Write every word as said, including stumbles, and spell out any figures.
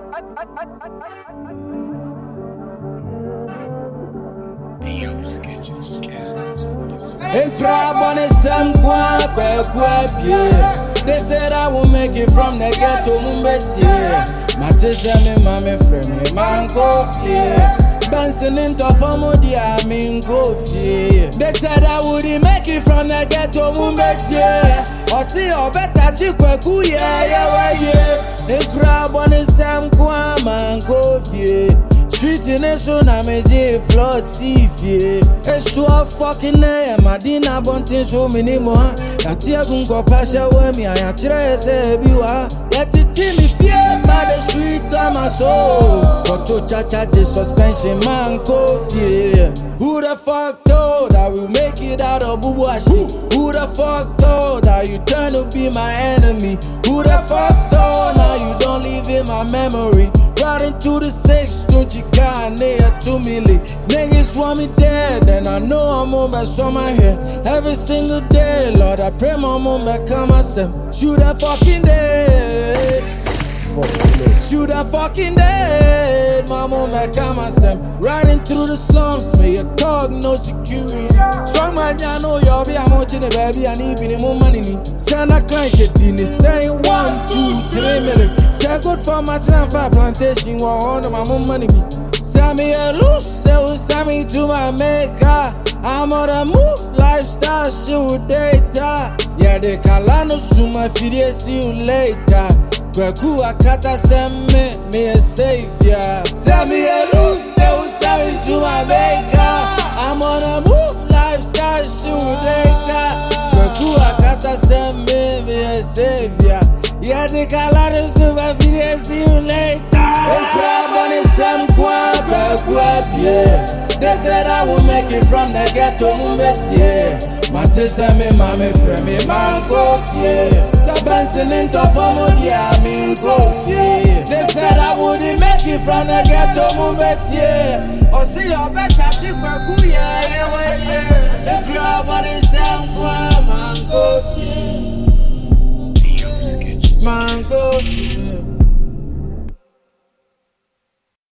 In crab on a some guap, they said I will make it from the ghetto Mumbeti. Matisa me mame frame, man coffee. Benson into Famodi, I mean coffee. They said I wouldn't make it from the ghetto Mumbeti. Or see or better chiku, yeah, yeah, yeah. In crab on a some guap, man coffee. Street in a son, I'm a J plot C V. It's to a fucking name, Madina Bontin, so many more. That you can go pass away me, I try to say, you are. Let it team me fear by the street, come my soul. But to cha the suspension, man, coffee. Who the fuck told I will make it out of Buwashi? Who the fuck told that you turn to be my enemy? Who the fuck told now you don't live in my memory? Riding to the six, don't you got near two million. Niggas want me dead, and I know I'm on back on my head. Every single day, Lord, I pray my mom back on myself. Shoot that fucking dead. Shoot that fucking dead. My mom back on myself. Riding through the slums, may a dog, no security. Strong man, I know y'all be, I'm watching it, baby. I need any more money. Send a client, get in the same one, two, three million. Say good for my time, five plantation, while all of my more money be. Send me a loose, they will send me to my maker. I'm on the move, lifestyle, shit with data. Yeah, they call on us to my video, see you later. Kweku akata send me, me a savior. Send me a loose, they will send me to my maker. I'm on a move, lifestyle, shit with data. Kweku akata send me, me a savior. Yeah, they call on us to my video, see you later. Hey, crab on it, some guap, guap, yeah. They said I will make it from the ghetto Mumbeti, yeah. Matisa me mame frame me man coffee. Benson into Famodi, I mean coffee. They said I wouldn't make it from the ghetto Mumbeti, yeah. Or see your better chiku, yeah, yeah, yeah.